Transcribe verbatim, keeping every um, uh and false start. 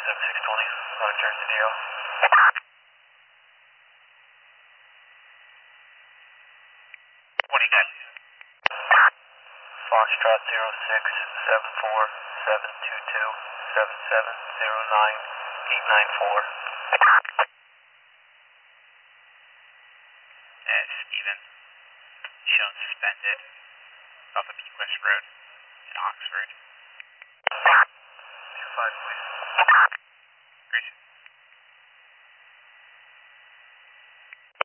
seven six twenty, Roger, C D O. What do you got? Foxtrot zero six seven four seven two two seven seven zero nine eight nine four. Uh, Steven, shown suspended off of East Road in Oxford. two five, please. Great.